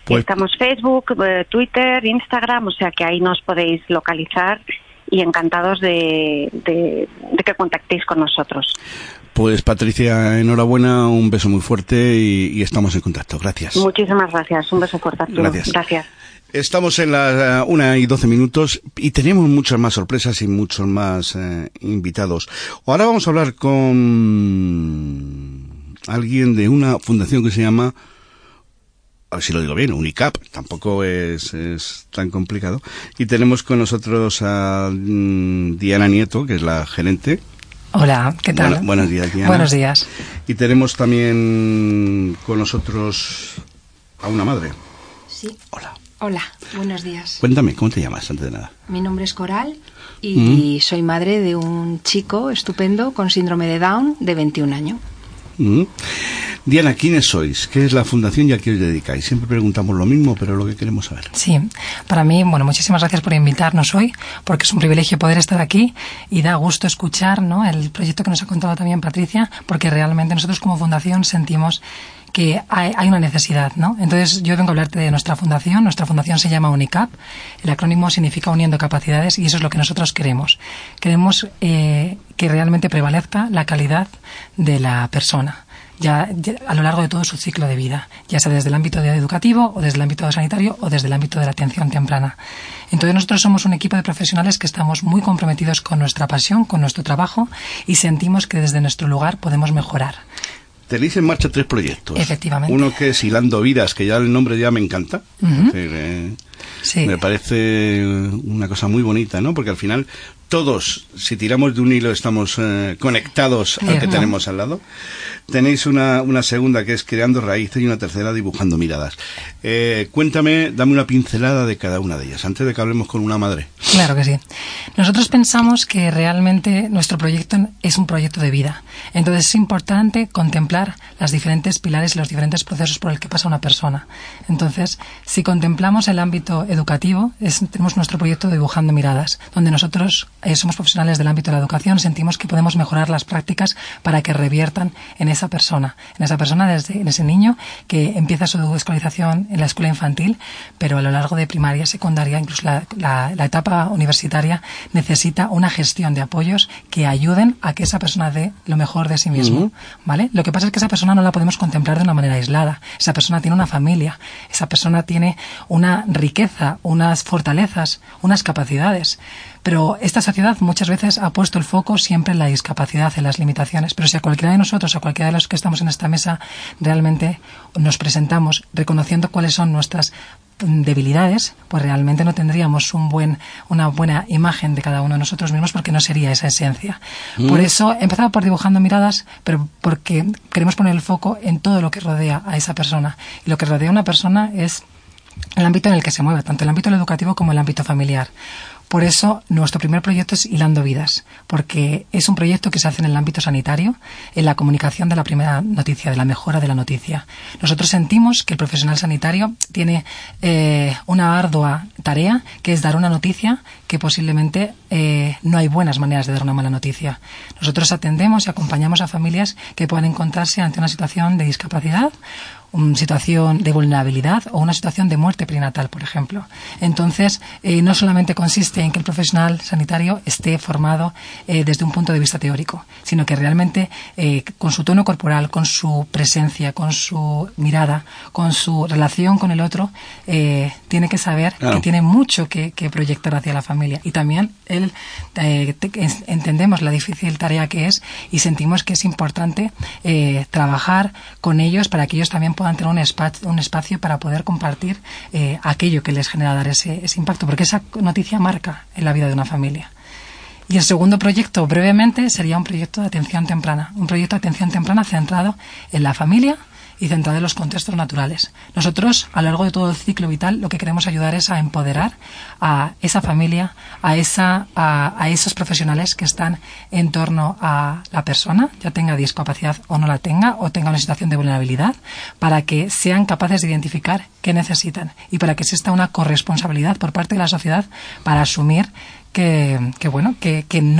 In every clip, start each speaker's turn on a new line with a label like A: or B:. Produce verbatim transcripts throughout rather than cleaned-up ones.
A: Pues...
B: Estamos Facebook, eh, Twitter, Instagram, o sea que ahí nos podéis localizar y encantados de, de, de que contactéis con nosotros.
A: Pues Patricia, enhorabuena, un beso muy fuerte y, y estamos en contacto. Gracias.
B: Muchísimas gracias, un beso fuerte a todos.
A: Gracias.
B: Gracias.
A: Estamos en las una y doce minutos y tenemos muchas más sorpresas y muchos más eh, invitados. Ahora vamos a hablar con alguien de una fundación que se llama, a ver si lo digo bien, UNICAP, tampoco es, es tan complicado. Y tenemos con nosotros a mm, Diana Nieto, que es la gerente.
C: Hola, ¿qué tal?
A: Buena, buenos días, Diana.
C: Buenos días.
A: Y tenemos también con nosotros a una madre.
D: Sí.
A: Hola.
D: Hola, buenos días.
A: Cuéntame, ¿cómo te llamas, antes de nada?
D: Mi nombre es Coral y mm. soy madre de un chico estupendo con síndrome de Down de veintiún años.
A: Mm. Diana, ¿quiénes sois? ¿Qué es la fundación y a qué os dedicáis? Siempre preguntamos lo mismo, pero es lo que queremos saber.
C: Sí, para mí, bueno, muchísimas gracias por invitarnos hoy, porque es un privilegio poder estar aquí y da gusto escuchar, ¿no?, el proyecto que nos ha contado también Patricia, porque realmente nosotros como fundación sentimos que hay, hay una necesidad, ¿no? Entonces yo vengo a hablarte de nuestra fundación. Nuestra fundación se llama UNICAP. El acrónimo significa Uniendo Capacidades y eso es lo que nosotros queremos. Queremos eh, que realmente prevalezca la calidad de la persona. Ya, ya a lo largo de todo su ciclo de vida, ya sea desde el ámbito educativo o desde el ámbito sanitario o desde el ámbito de la atención temprana. Entonces nosotros somos un equipo de profesionales que estamos muy comprometidos con nuestra pasión, con nuestro trabajo y sentimos que desde nuestro lugar podemos mejorar.
A: Tenéis en marcha tres proyectos.
C: Efectivamente.
A: Uno que es Hilando Vidas, que ya el nombre ya me encanta.
C: Uh-huh.
A: Es decir, eh,
C: sí.
A: Me parece una cosa muy bonita, ¿no? Porque al final todos, si tiramos de un hilo, estamos eh, conectados al uh-huh. que tenemos al lado. Tenéis una, una segunda que es Creando Raíces y una tercera Dibujando Miradas. Eh, cuéntame, dame una pincelada de cada una de ellas, antes de que hablemos con una madre.
C: Claro que sí. Nosotros pensamos que realmente nuestro proyecto es un proyecto de vida. Entonces es importante contemplar las diferentes pilares y los diferentes procesos por el que pasa una persona. Entonces, si contemplamos el ámbito educativo, es, tenemos nuestro proyecto Dibujando Miradas, donde nosotros eh, somos profesionales del ámbito de la educación, sentimos que podemos mejorar las prácticas para que reviertan en esa persona, en esa persona, desde, en ese niño que empieza su escolarización en la escuela infantil, pero a lo largo de primaria, secundaria, incluso la, la, la etapa universitaria, necesita una gestión de apoyos que ayuden a que esa persona dé lo mejor de sí mismo, uh-huh. ¿vale? Lo que pasa es que esa persona no la podemos contemplar de una manera aislada. Esa persona tiene una familia, esa persona tiene una riqueza, unas fortalezas, unas capacidades. Pero esta sociedad muchas veces ha puesto el foco siempre en la discapacidad, en las limitaciones. Pero si a cualquiera de nosotros, a cualquiera de los que estamos en esta mesa, realmente nos presentamos reconociendo cuáles son nuestras debilidades, pues realmente no tendríamos un buen, una buena imagen de cada uno de nosotros mismos, porque no sería esa esencia. Mm. Por eso he empezado por Dibujando Miradas, pero porque queremos poner el foco en todo lo que rodea a esa persona. Y lo que rodea a una persona es el ámbito en el que se mueve, tanto el ámbito educativo como el ámbito familiar. Por eso nuestro primer proyecto es Hilando Vidas, porque es un proyecto que se hace en el ámbito sanitario, en la comunicación de la primera noticia, de la mejora de la noticia. Nosotros sentimos que el profesional sanitario tiene eh, una ardua tarea, que es dar una noticia que posiblemente eh, no hay buenas maneras de dar una mala noticia. Nosotros atendemos y acompañamos a familias que puedan encontrarse ante una situación de discapacidad, una situación de vulnerabilidad o una situación de muerte perinatal, por ejemplo. Entonces, eh, no solamente consiste en que el profesional sanitario esté formado eh, desde un punto de vista teórico, sino que realmente eh, con su tono corporal, con su presencia, con su mirada, con su relación con el otro, eh, tiene que saber claro. que tiene mucho que, que proyectar hacia la familia. Y también él, eh, te, entendemos la difícil tarea que es y sentimos que es importante eh, trabajar con ellos para que ellos también puedan tener un espacio, un espacio para poder compartir eh, aquello que les genera dar ese, ese impacto, porque esa noticia marca en la vida de una familia. Y el segundo proyecto, brevemente, sería un proyecto de atención temprana, un proyecto de atención temprana centrado en la familia y centrado en los contextos naturales. Nosotros, a lo largo de todo el ciclo vital, lo que queremos ayudar es a empoderar a esa familia, a esa a, a esos profesionales que están en torno a la persona, ya tenga discapacidad o no la tenga, o tenga una situación de vulnerabilidad, para que sean capaces de identificar qué necesitan y para que exista una corresponsabilidad por parte de la sociedad para asumir que, que bueno, que, que no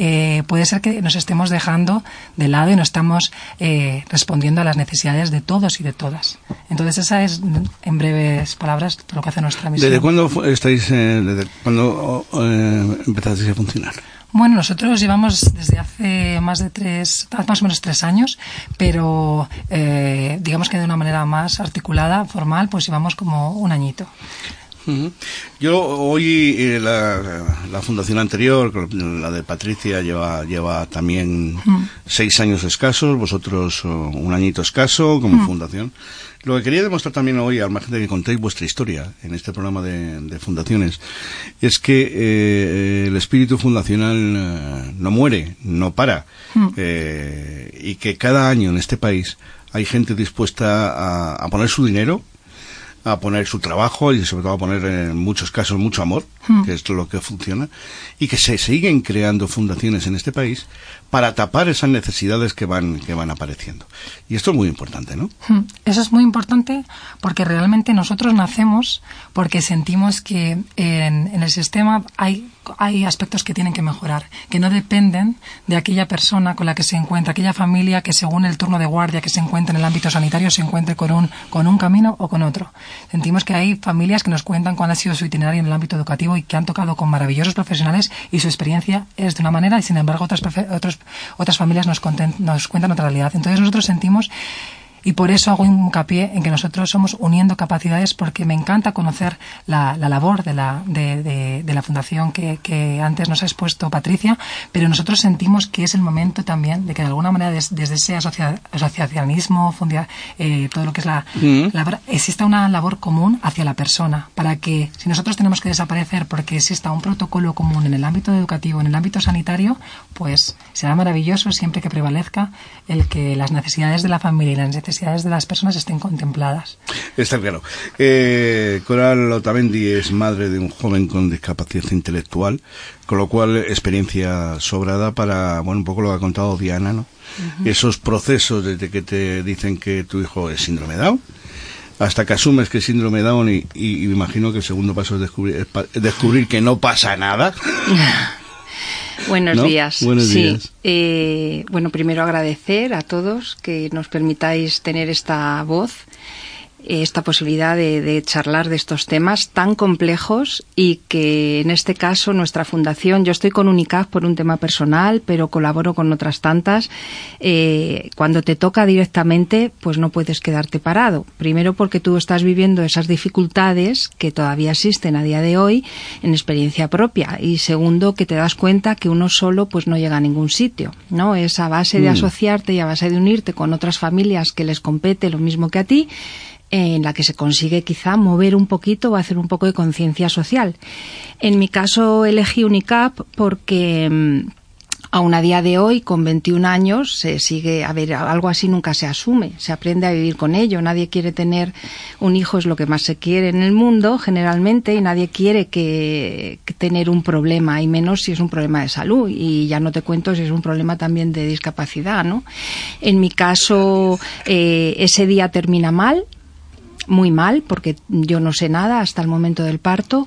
C: eh, puede ser que nos estemos dejando de lado y no estamos eh, respondiendo a las necesidades de todos y de todas. Entonces esa es, en breves palabras, todo lo que hace nuestra misión.
A: ¿Desde cuándo estáis, eh, desde cuándo eh, empezasteis a funcionar?
C: Bueno, nosotros llevamos desde hace más de tres, más o menos tres años, pero eh, digamos que de una manera más articulada, formal, pues llevamos como un añito.
A: Uh-huh. Yo hoy eh, la, la fundación anterior, la de Patricia, lleva lleva también uh-huh. seis años escasos, vosotros uh, un añito escaso como uh-huh. fundación. Lo que quería demostrar también hoy, al margen de que contéis vuestra historia en este programa de, de fundaciones, es que eh, el espíritu fundacional eh, no muere, no para, uh-huh. eh, y que cada año en este país hay gente dispuesta a, a poner su dinero, a poner su trabajo y sobre todo a poner en muchos casos mucho amor, mm. que es lo que funciona, y que se siguen creando fundaciones en este país para tapar esas necesidades que van que van apareciendo. Y esto es muy importante, ¿no?
C: Mm. Eso es muy importante porque realmente nosotros nacemos porque sentimos que en, en el sistema hay hay aspectos que tienen que mejorar, que no dependen de aquella persona con la que se encuentra, aquella familia que según el turno de guardia que se encuentra en el ámbito sanitario se encuentre con un con un camino o con otro. Sentimos que hay familias que nos cuentan cuál ha sido su itinerario en el ámbito educativo y que han tocado con maravillosos profesionales y su experiencia es de una manera y sin embargo otras otros, otras familias nos, conten, nos cuentan otra realidad. Entonces nosotros sentimos, y por eso hago hincapié en que nosotros somos uniendo capacidades, porque me encanta conocer la, la labor de la, de, de, de la fundación que, que antes nos ha expuesto Patricia, pero nosotros sentimos que es el momento también de que de alguna manera des, desde ese asocia, asociacionismo, fundia, eh, todo lo que es la, mm. la exista una labor común hacia la persona, para que si nosotros tenemos que desaparecer porque exista un protocolo común en el ámbito educativo, en el ámbito sanitario, pues será maravilloso siempre que prevalezca el que las necesidades de la familia y las necesidades necesidades de las personas estén contempladas.
A: Está claro. Eh, Coral Otamendi es madre de un joven con discapacidad intelectual, con lo cual experiencia sobrada para, bueno, un poco lo que ha contado Diana, ¿no? Uh-huh. Esos procesos desde que te dicen que tu hijo es síndrome Down, hasta que asumes que es síndrome Down y, y, y me imagino que el segundo paso es descubrir, es pa- descubrir que no pasa nada.
D: Buenos
A: ¿No?
D: días.
A: Buenos
D: sí.
A: días.
D: Eh, bueno, primero agradecer a todos que nos permitáis tener esta voz, esta posibilidad de, de charlar de estos temas tan complejos y que en este caso nuestra fundación, yo estoy con UNICAF por un tema personal, pero colaboro con otras tantas. Eh, cuando te toca directamente, pues no puedes quedarte parado. Primero porque tú estás viviendo esas dificultades que todavía existen a día de hoy en experiencia propia, y segundo que te das cuenta que uno solo pues no llega a ningún sitio, ¿no? Es a base de mm. asociarte y a base de unirte con otras familias que les compete lo mismo que a ti, en la que se consigue quizá mover un poquito o hacer un poco de conciencia social. En mi caso elegí UNICAF porque aún a día de hoy, con veintiún años, se sigue, a ver, algo así nunca se asume, se aprende a vivir con ello. Nadie quiere tener un hijo, es lo que más se quiere en el mundo, generalmente, y nadie quiere que, que tener un problema, y menos si es un problema de salud, y ya no te cuento si es un problema también de discapacidad, ¿no? En mi caso, eh, ese día termina mal, muy mal, porque yo no sé nada hasta el momento del parto,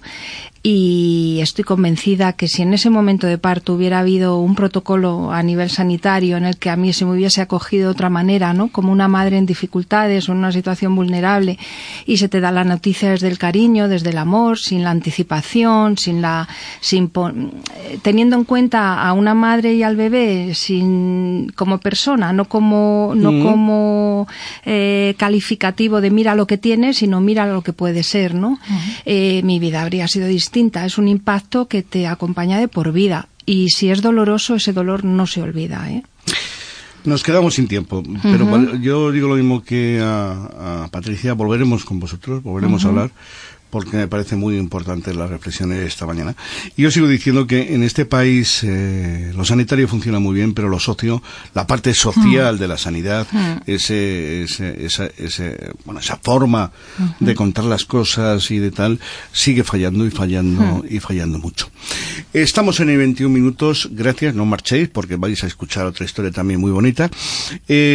D: y estoy convencida que si en ese momento de parto hubiera habido un protocolo a nivel sanitario en el que a mí se me hubiese acogido de otra manera, ¿no? Como una madre en dificultades o en una situación vulnerable, y se te da la noticia desde el cariño, desde el amor, sin la anticipación, sin la, sin teniendo en cuenta a una madre y al bebé sin, como persona, no como, no mm. como eh, calificativo de mira lo que tienes, sino mira lo que puede ser, ¿no? Mm. Eh, mi vida habría sido distinta. Es un impacto que te acompaña de por vida, y si es doloroso, ese dolor no se olvida, ¿eh?
A: Nos quedamos sin tiempo, pero uh-huh. yo digo lo mismo que a, a Patricia, volveremos con vosotros, volveremos uh-huh. a hablar, porque me parece muy importante la reflexión de esta mañana. Y yo sigo diciendo que en este país eh, lo sanitario funciona muy bien, pero lo socio, la parte social mm. de la sanidad, mm. ese, ese, esa, ese, bueno, esa forma mm-hmm. de contar las cosas y de tal, sigue fallando y fallando mm. y fallando mucho. Estamos en el veintiún minutos, gracias, no marchéis porque vais a escuchar otra historia también muy bonita. Eh,